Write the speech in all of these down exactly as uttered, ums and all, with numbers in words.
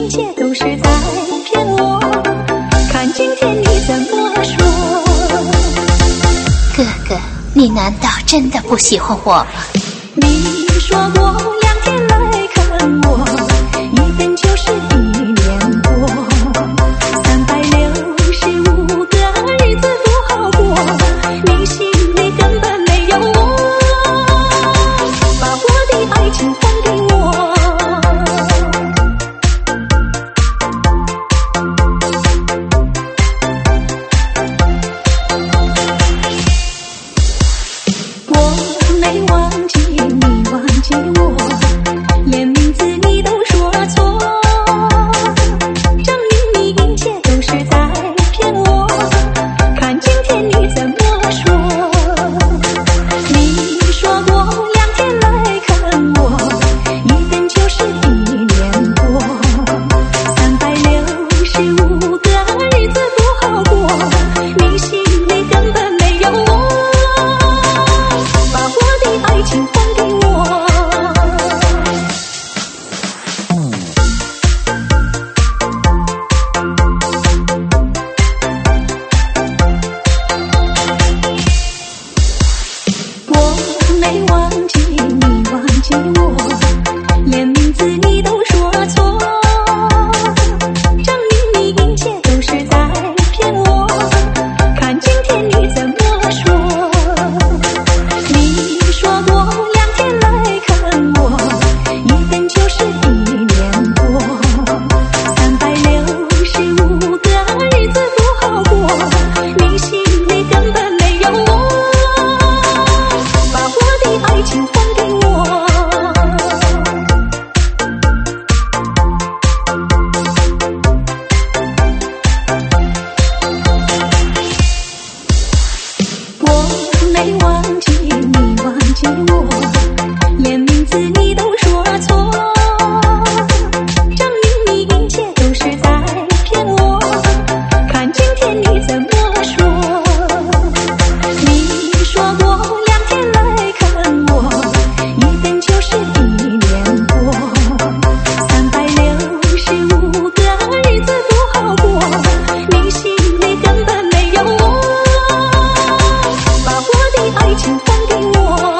切都是在骗我，看今天你怎么说。 哥哥，你难道真的不喜欢我吗？ 你说过两天来看我，一等就是一年多，三百六十五个日子不好过，你心里根本没有我，把我的爱情还给我。我没忘记你忘记我，连名字你都说错，证明你一切都是在骗我，看今天你怎么说。你说过两天来看我，一等就是一年多，三百六十五个日子不好过，你心里根本没有我，把我的爱情还给我。我没忘记你忘记我，连名字你都说错，证明你一切都是在骗我，看今天你怎么说。你说过两天来看我，一等就是一年多，三百六十五个日子不好过，你心里根本没有我，把我的爱情还给我。我没忘记你忘记我，连名字你都说错，证明你一切都是在骗我，看今天你怎么说。你说过两天来看我，一等就是一年多，三百六十五个日子不好过，你心里根本没有我，把我的爱情还给我。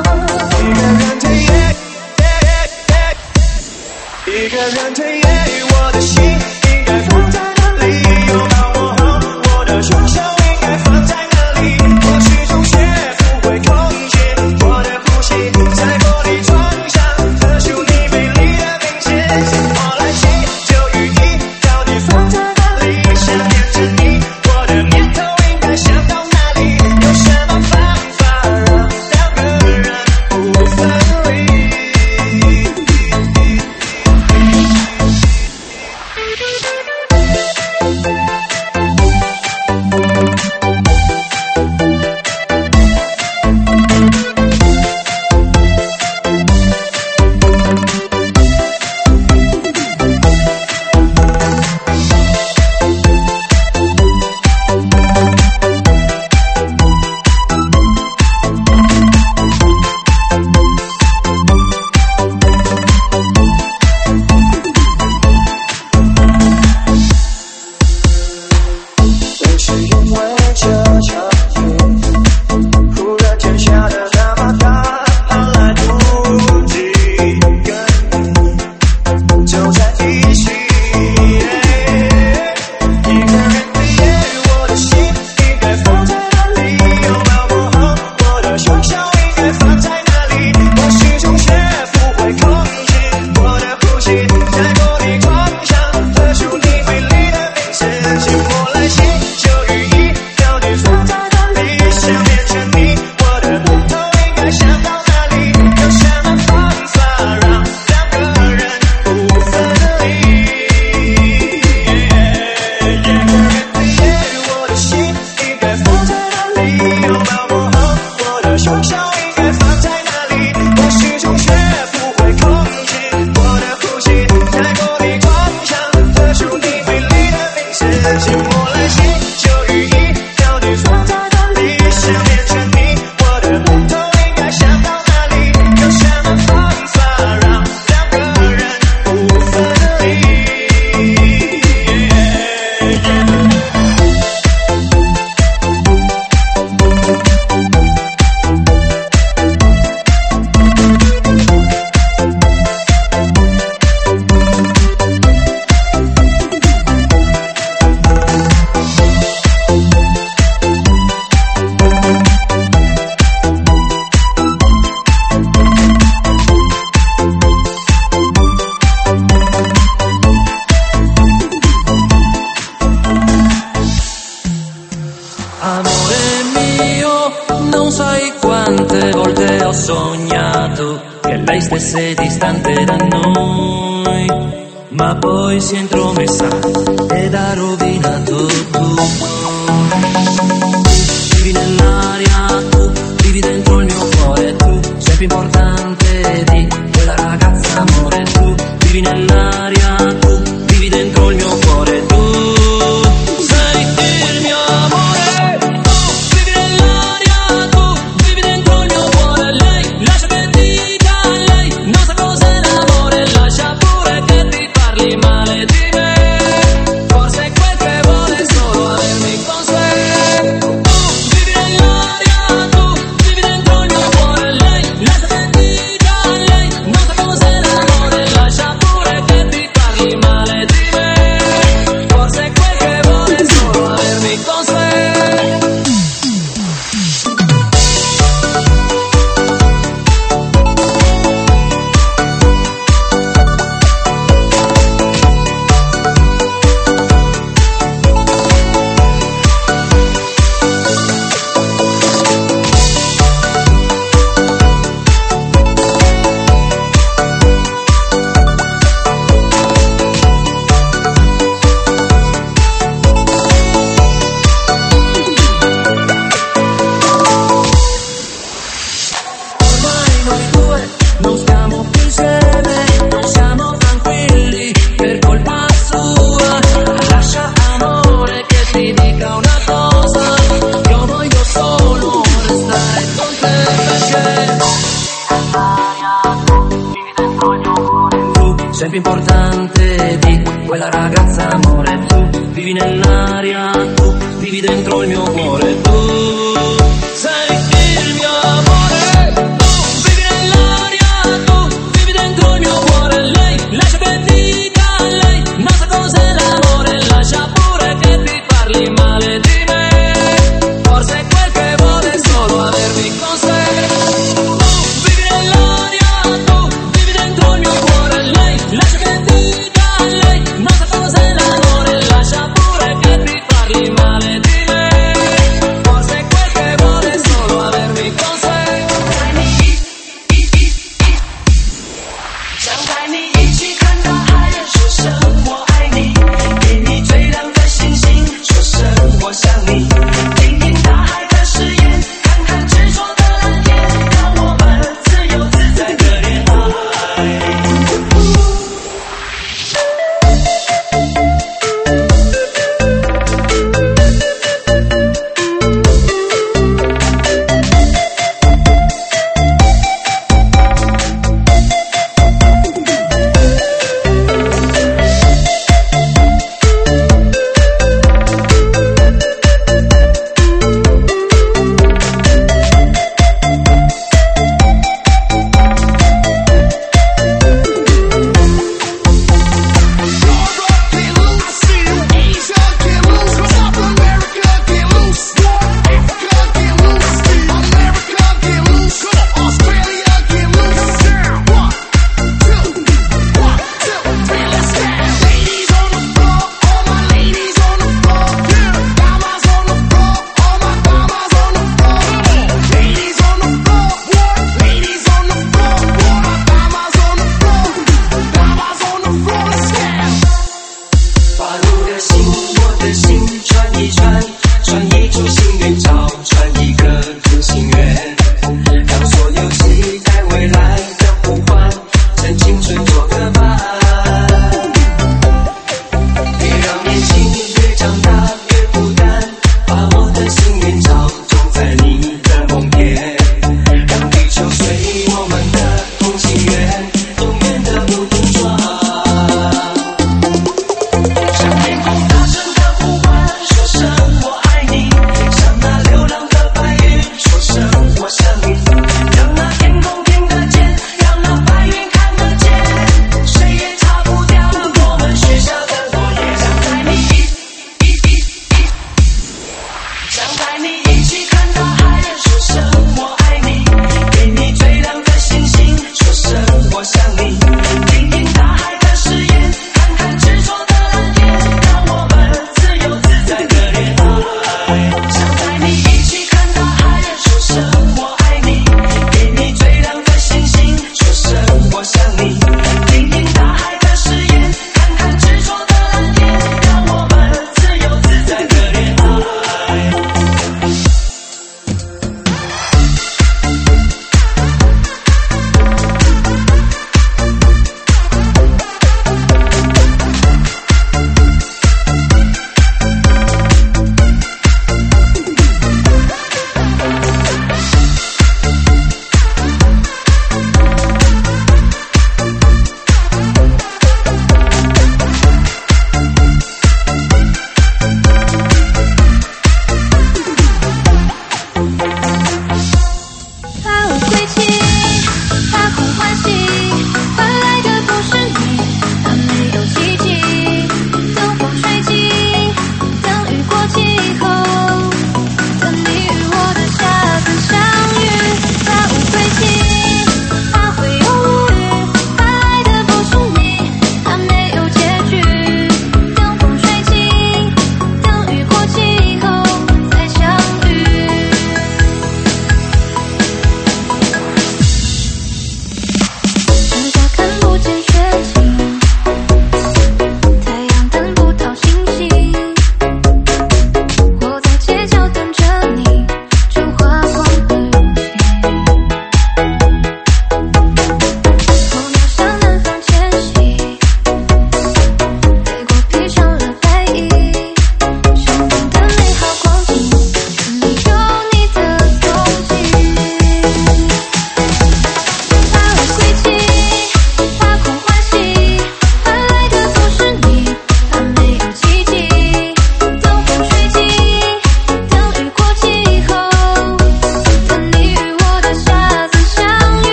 一个人推夜，我的心应该放在哪里？拥抱我后，我的双手应该放在哪里？我始终学不会控制我的呼吸，在玻璃窗上刻出你美丽的名字，我来信就语音，到底放在哪里？想念着你，我的念头应该想到哪里？有什么方法让两个人不分离？正是因为这场雨，忽然间下得那么大，怕来不及跟你走在一起。一个人的夜，我的心应该放在哪里？拥抱我后，我的双手应该放在哪里？我始终学不会控制我的呼吸，在玻璃窗上刻出你美丽的名字，请我来信就语音，到底放在哪里？想念着你，我的念头应该想到哪里？有什么方法让两个人不分离？一个人的夜，我的心应该放在哪里？拥抱我后，我的双手应该放在哪里？我始终学不会控制我的呼吸。 lei stesse distante da noi, ma poi si è intromessa ed ha rovinato tutto. Vivi nell'aria, tu vivi dentro il mio cuore, tu sei più importante di quella ragazza, amore, tu vivi nell'aria, tu vivi dentro il mio cuore, tu sei il mio amore, tu vivi nell'aria, tu vivi dentro il mio cuore, lei lascia che dica, lei non sa cos'è l'amore, lascia pure che ti parli male di me, forse quel che vuole è solo avermi con sé. Tu vivi nell'aria, tu vivi dentro il mio cuore, lei lascia che dica, lei non sa cos'è l'amore, lascia pure che ti parli male di me, forse quel che vuole è solo avermi con sé. Ormai noi due non stiamo più insieme, non siamo tranquilli per colpa sua. Lascia, amore, che ti dica una cosa, io voglio solo restare con te, perché tu sei più importante di quella ragazza, amore, tu vivi nell'aria, tu vivi dentro il mio cuore, tu sei il mio amore, tu vivi nell'aria, tu vivi dentro il mio cuore, lei lascia che dica, lei non sa cos'è l'amore, lascia pure che ti parli male di me, forse quel che vuole è solo avermi con sé. Tu vivi nell'aria, tu vivi dentro il mio cuore, lei lascia che dica, lei non sa cos'è l'amore, lascia pure che ti parli male di me, forse quel che vuole è solo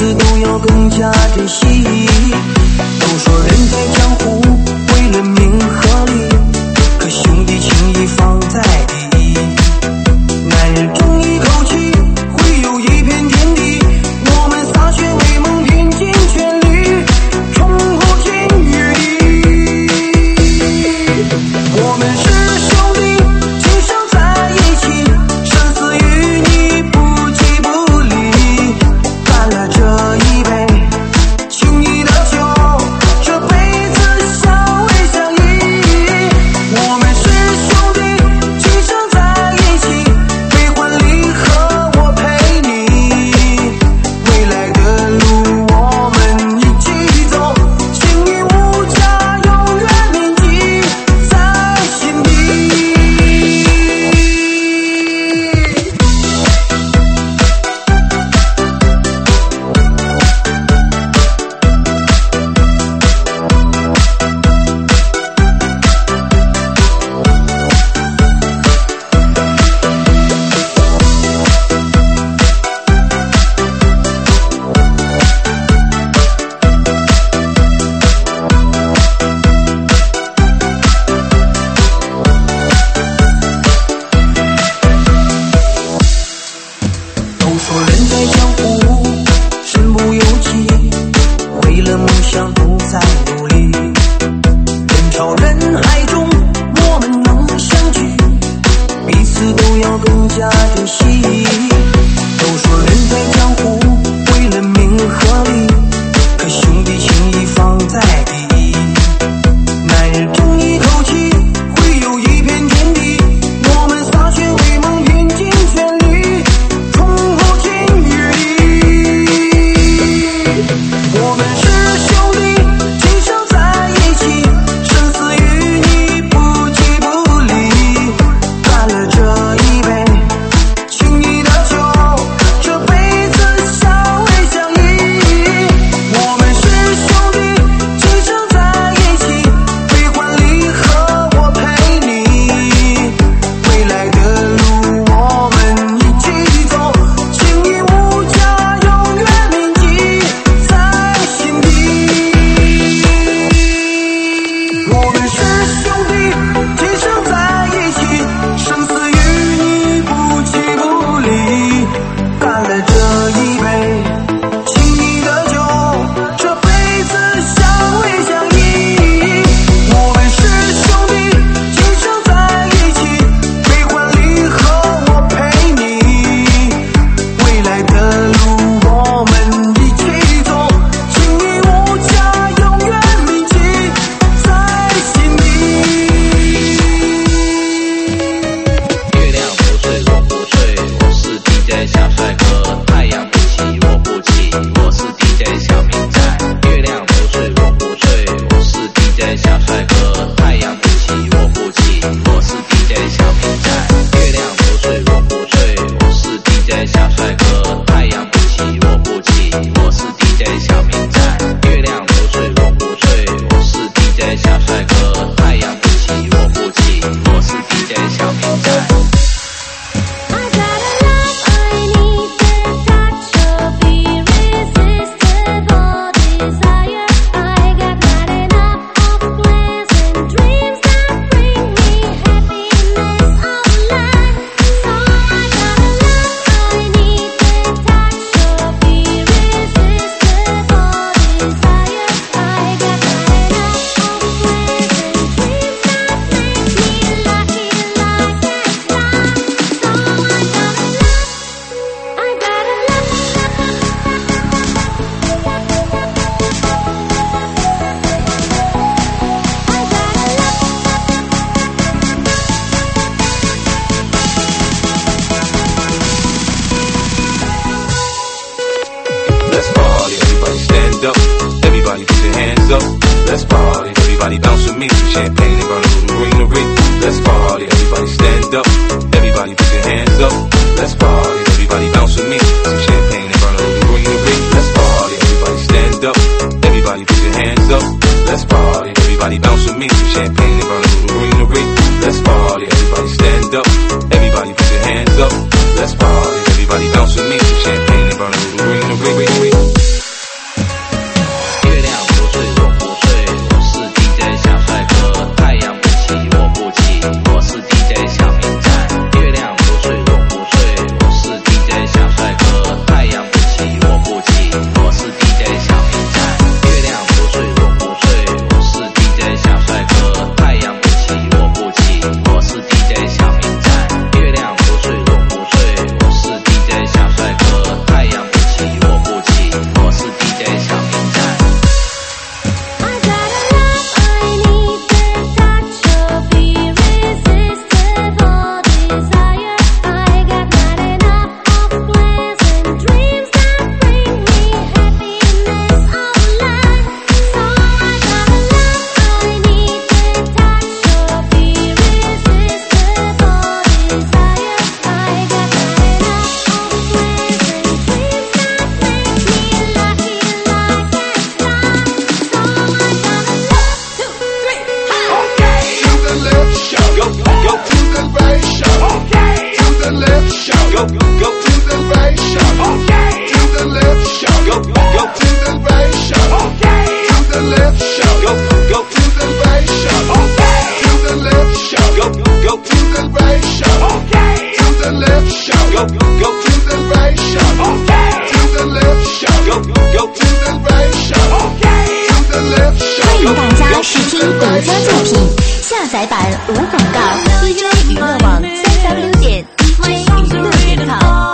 此都要更加珍惜。都说人在江湖，为了名和利，可兄弟情谊放在第一。男人争一口气，会有一片天地，我们洒血为盟，拼尽全力，冲破天与地。我们是兄弟，今生在一起，生死与你不弃不离。干了这一杯情谊的酒，这辈子相偎相依。我们是兄弟，今生在一起，悲欢离合我陪你。未来的路我们一起走，情谊无价，永远铭记在心底。都说人在江湖，身不由己，为了梦想都在努力。人潮人海中，我们能相聚，彼此都要更加珍惜。都说人在江湖，为了名和利，可兄弟情谊放在第一。男人争一口气，会有一片天地，我们洒血为盟，拼尽全力，冲破天与地。我们是兄弟，今生在一起，生死与你不弃不离。干了这一杯情谊的酒，这辈子相偎相依。我们是兄弟，今生在一起，悲欢离合我陪你。未来的路我们一起走，情谊无价，永远铭记在心底。我们是兄弟，今生在一起，生死与你不弃不离。干了这一杯情谊的酒，这辈子相偎相依。我们是兄弟，今生在一起，悲欢离合我陪你。未来的路我们一起走，情谊无价，永远铭记在心底。 月亮不睡，我不睡，我是 D J 小帅哥。太阳不起，我不起，我是 D J 小明仔。月亮不睡，我不睡，我是 D J 小帅哥。太阳不起，我不起，我是 D J 小明仔。月亮不睡，我不睡，我是 D J 小帅哥。太阳不起，我不起，我是 D J 小明仔。月亮不睡，我不睡，我是 D J 小帅哥。太阳不起，我不起，我是 D J 小明仔。 I got a love I need, the touch of irresistible desire. I got not enough of plans and dreams that bring me happiness of life. So I got a love I need, the touch of irresistible desire. I got not enough of plans and dreams that make me lucky like that fly. So I got a love, I got a love. I got a Let's party, everybody stand up. Everybody put your hands up. Let's party, everybody bounce with me. Some champagne and burn a little greenery. Let's party, everybody stand up. Everybody put your hands up. Let's party, everybody bounce with me. Some champagne and burn a little greenery. Let's party, everybody stand up. Everybody put your hands up. Let's party, everybody bounce with me. Some champagne and burn a little greenery. Let's party, everybody stand up. Everybody put your hands up. Let's party, everybody bounce with me. Some champagne and burn a little greenery. 无广告 ，D J 娱乐网三 W 点 D J 娱乐点 com。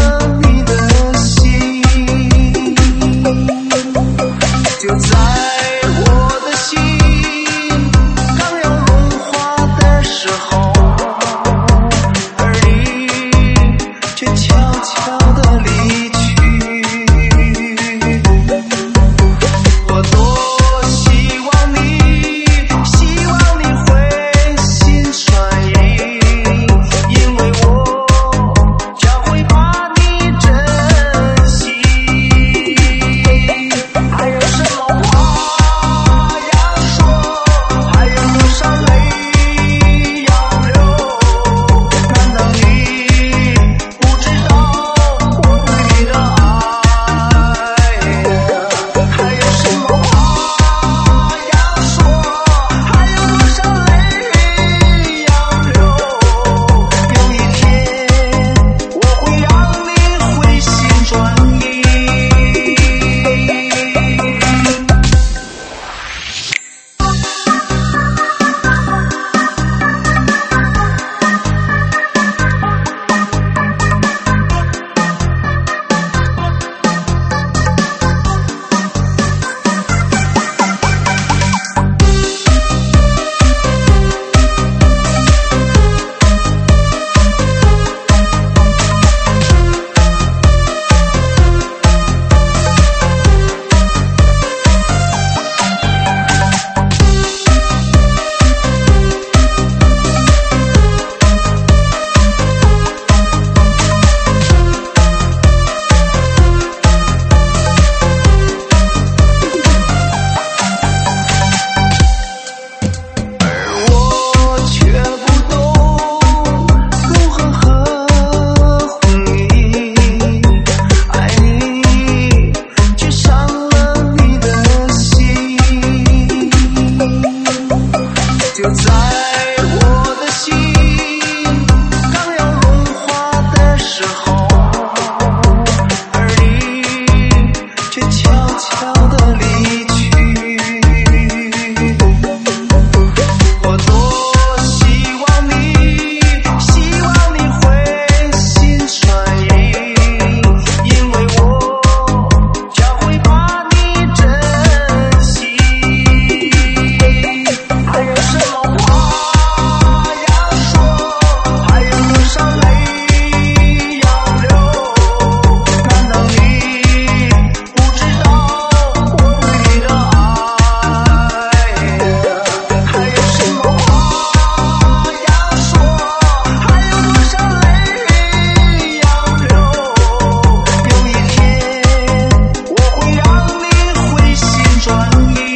就在悄地离去。我多希望你，希望你回心转意，因为我将会把你珍惜。还有什么话要说？还有多少泪要流？难道你不知道我对你的爱？还有什么话要说？还有多少泪要流？有一天我会让你回心转意。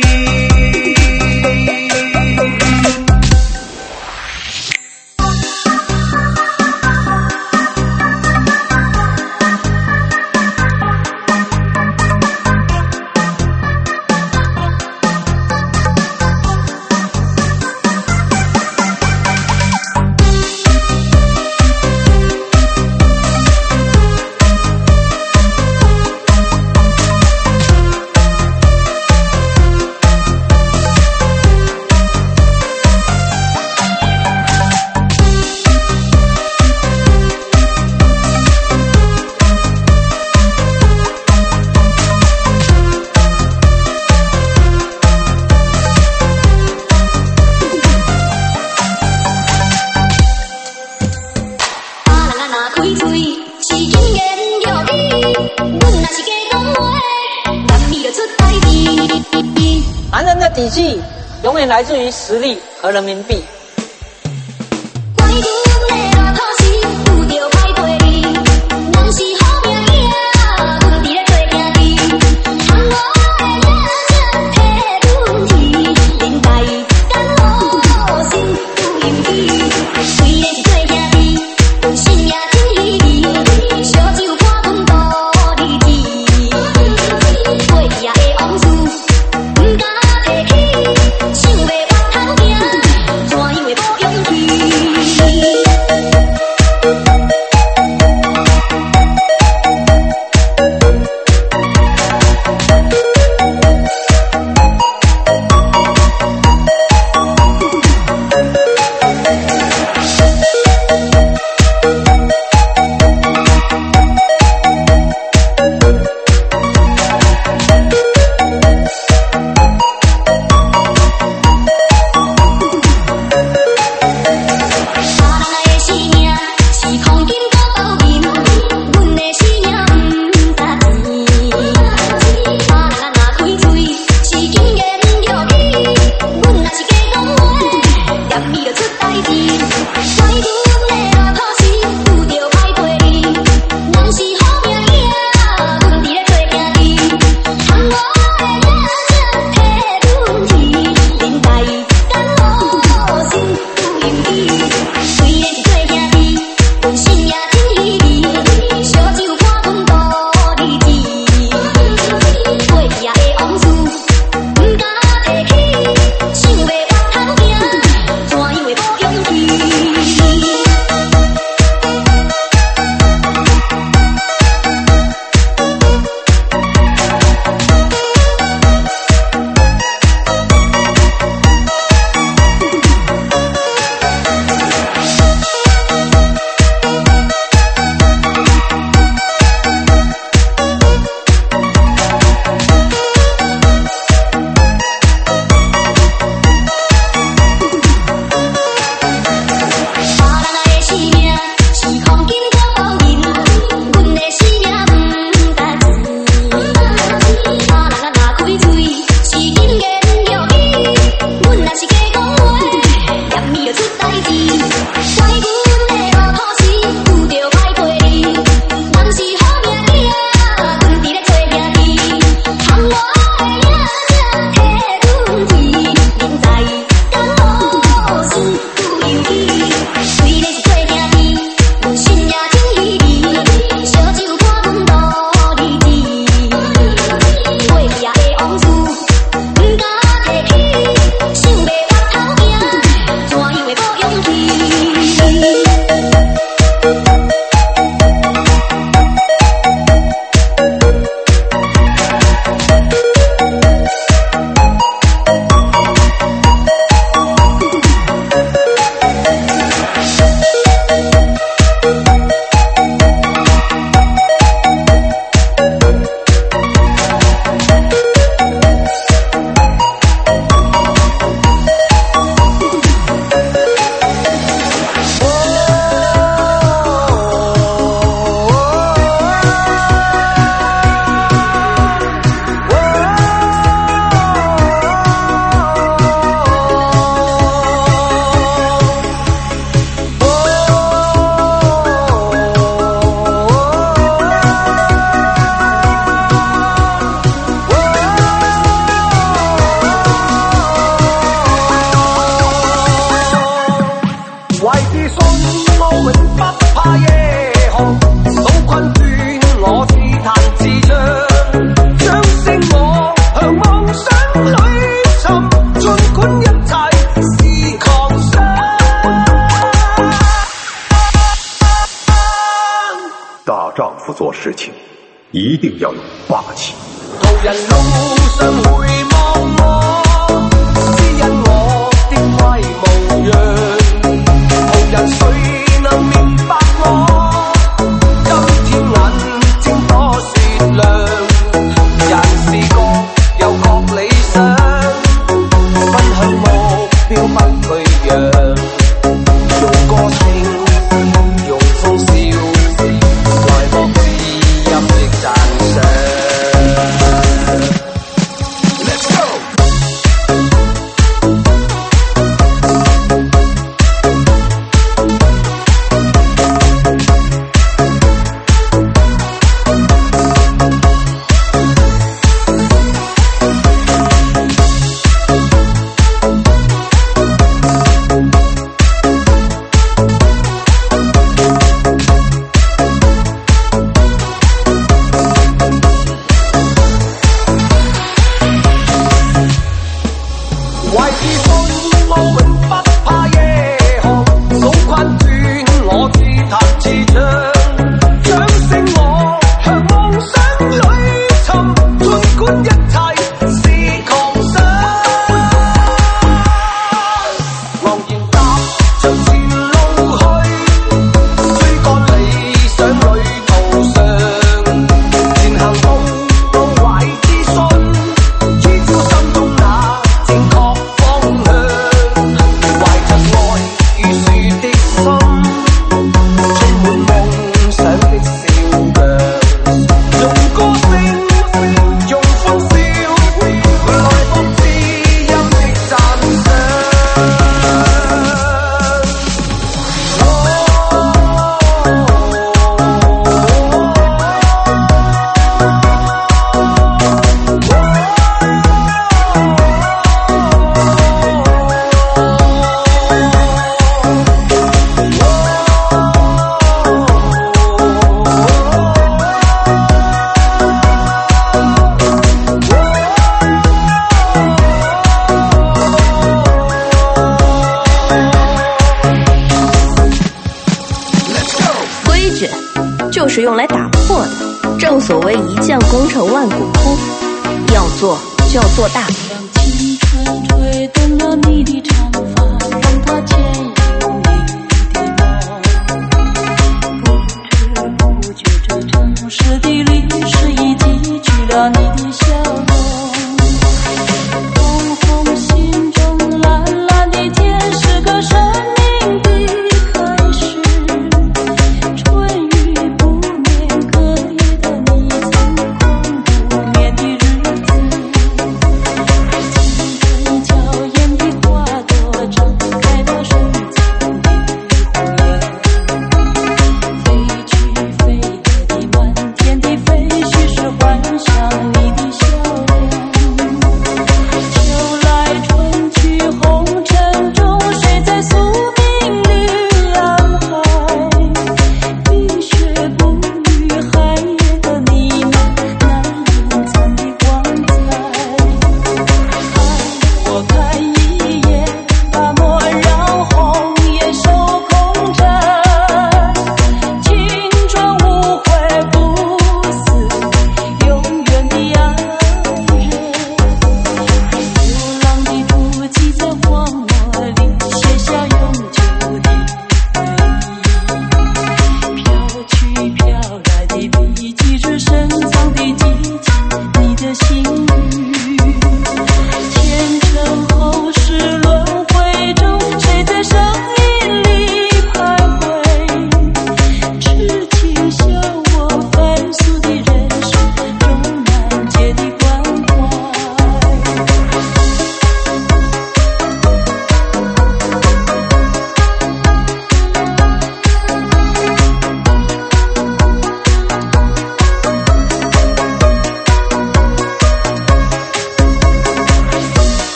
男人的底气永远来自于实力和人民币。 想要我头行， 事情一定要有霸气。 途人路上回望我，只因我的乖模樣，途人誰能明白我？今天眼睛多雪亮，人是各有各理想，奔向目標不懼讓，用歌聲用風笑，來博知音的讚賞。 就是用来打破的。正所谓一将功成万骨枯，要做就要做大。 让青春吹动了你的长发，让它牵引你的梦。不知不觉，这城市的历史已记取了你的笑容。红红心中蓝蓝的天，是个生命的开始。春雨不眠，隔夜的你曾空不眠的日子。青春娇艳的花朵，睁开了生命。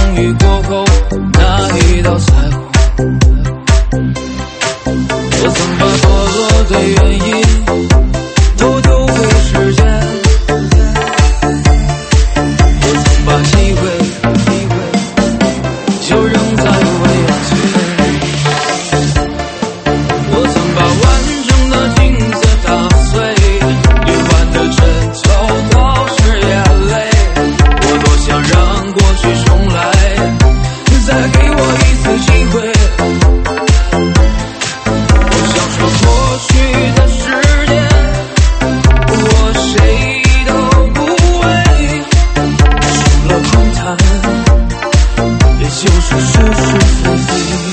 风雨过后那一道彩虹。我曾把堕落的原因都丢给时间，我曾把机会机会就扔在我眼前，我曾把完整的镜子打碎，夜晚的枕头都是眼泪，我多想让过去重来，再给我一次机会。我想说过去的时间我谁都不为，除了空谈也就是是是非非。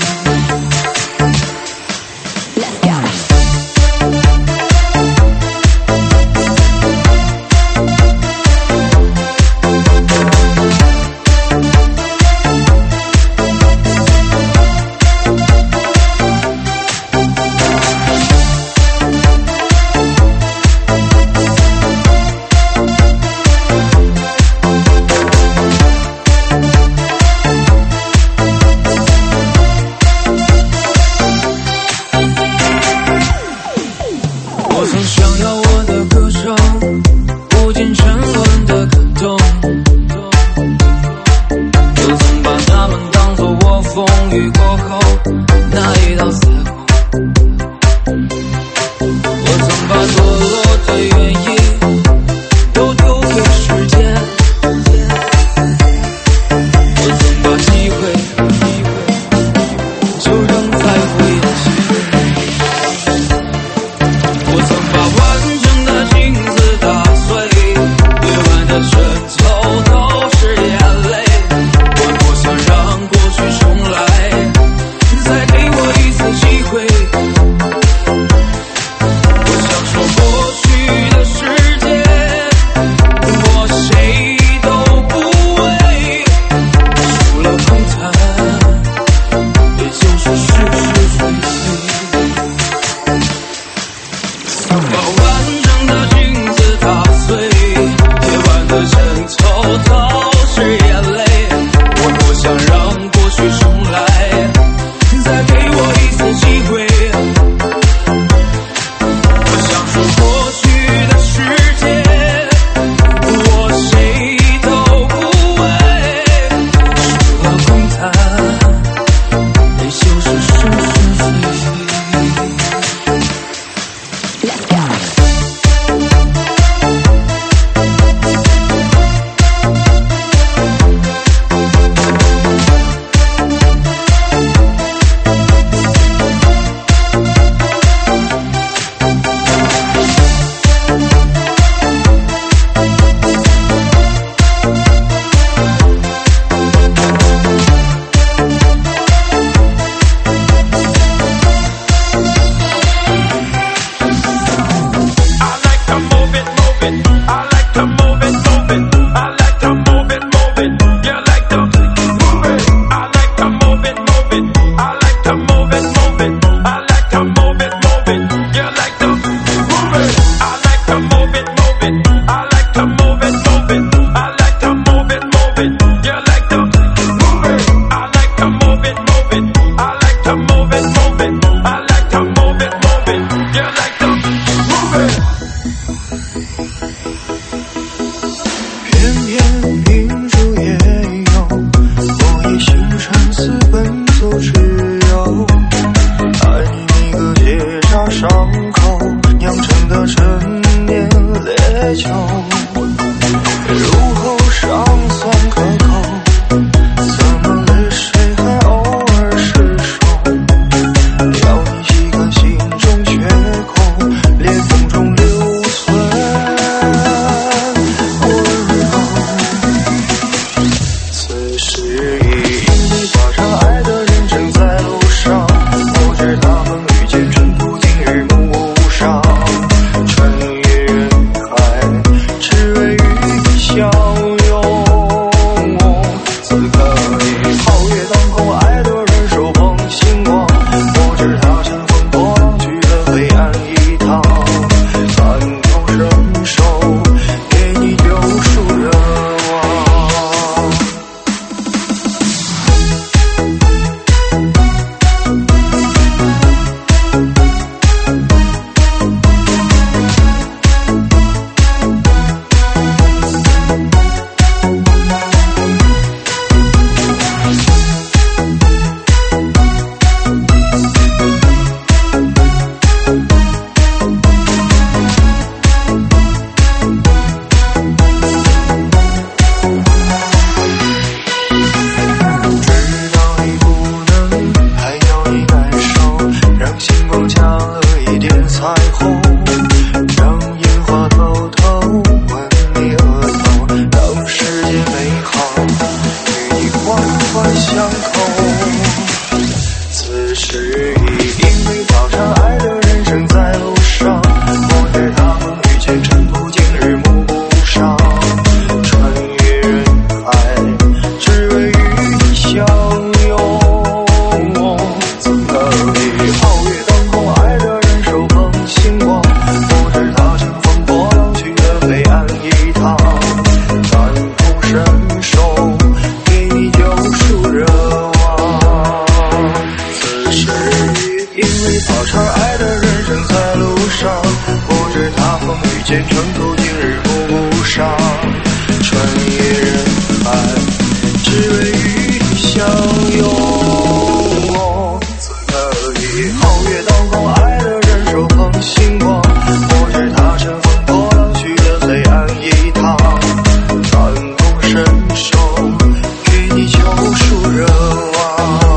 相扣。此时已因为早上爱的人生在路上，我在大风雨前尘途经日暮不赏，穿越人海只为与你相拥。怎可以皓月当空，爱的人手捧星光，不知他乘风破浪去了黑暗一趟，感同身受给你救赎热望。此时因为草场爱的人生在路上，不知他风雨兼程途经日暮不赏，穿越人海只为与你相拥。怎可以皓月当空，爱的人手捧星光，不知他乘风破浪去了黑暗一趟，感同身受给你救赎热望。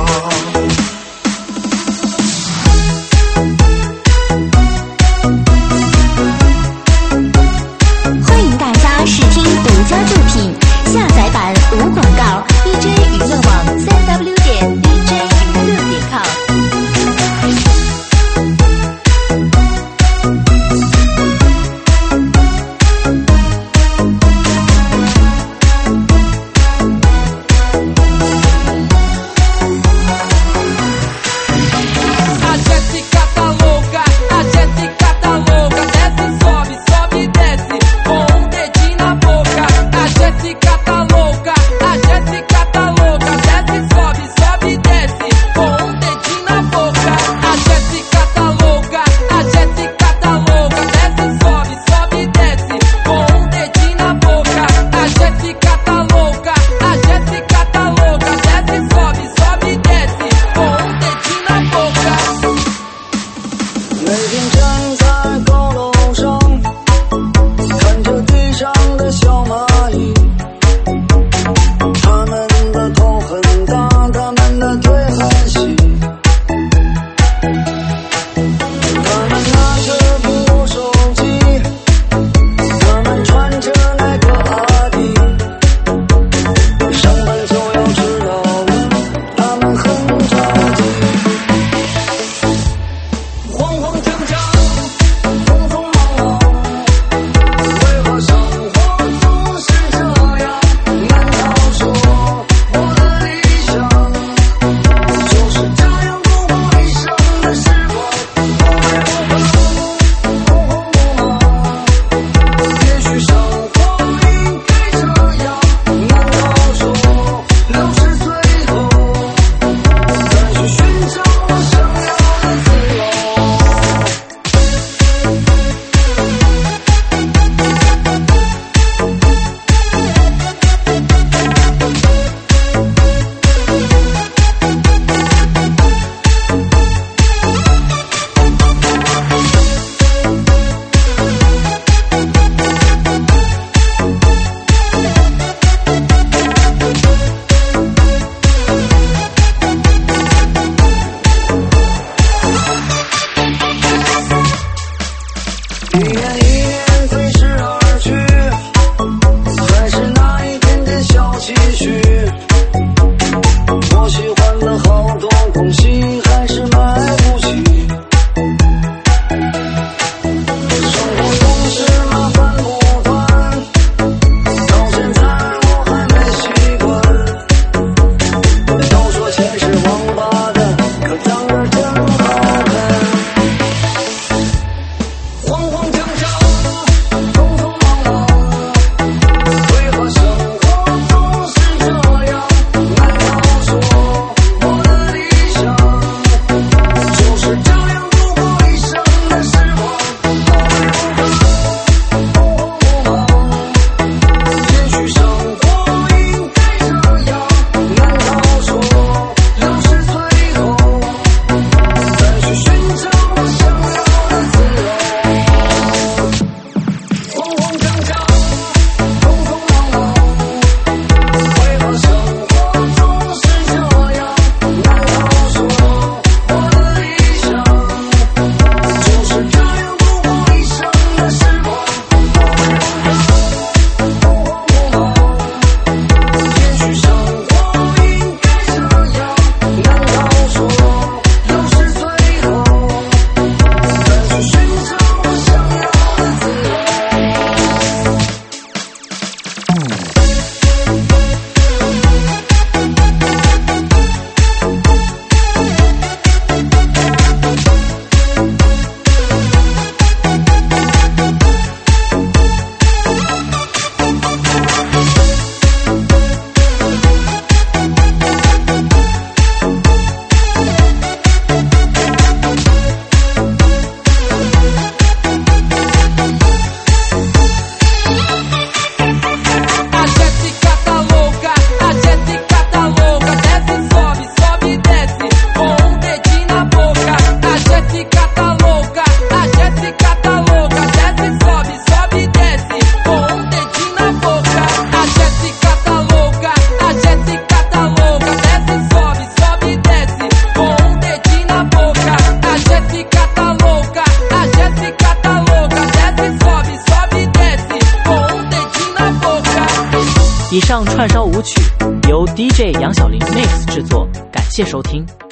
上串烧舞曲由 D J 杨小林 Mix 制作，感谢收听。